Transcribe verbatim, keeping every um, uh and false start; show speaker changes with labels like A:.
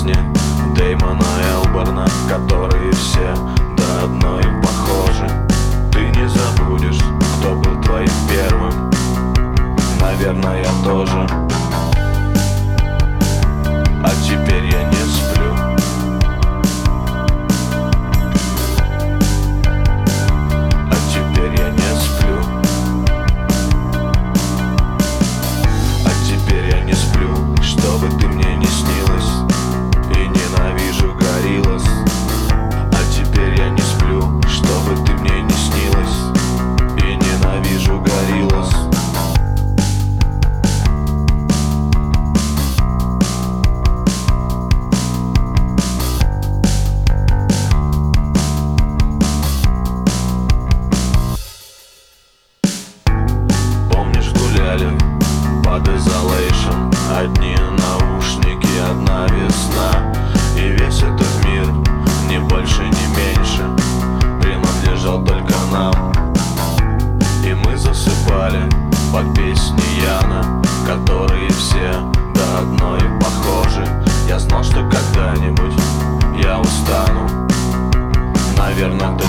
A: песни Дэймона Элборна, которые все до одной похожи. Ты не забудешь, кто был твоим первым. Наверное, я тоже. А теперь я не сплю. А теперь я не сплю. А теперь я не сплю, чтобы ты мне не снилась. И ненавижу гориллас. А теперь я не сплю, чтобы ты мне не снилась. И ненавижу гориллас. Под Isolation, одни наушники, одна весна. И весь этот мир, ни больше, ни меньше, принадлежал только нам. И мы засыпали под песни Яна, которые все до одной похожи. Я знал, что когда-нибудь я устану. Наверное, ты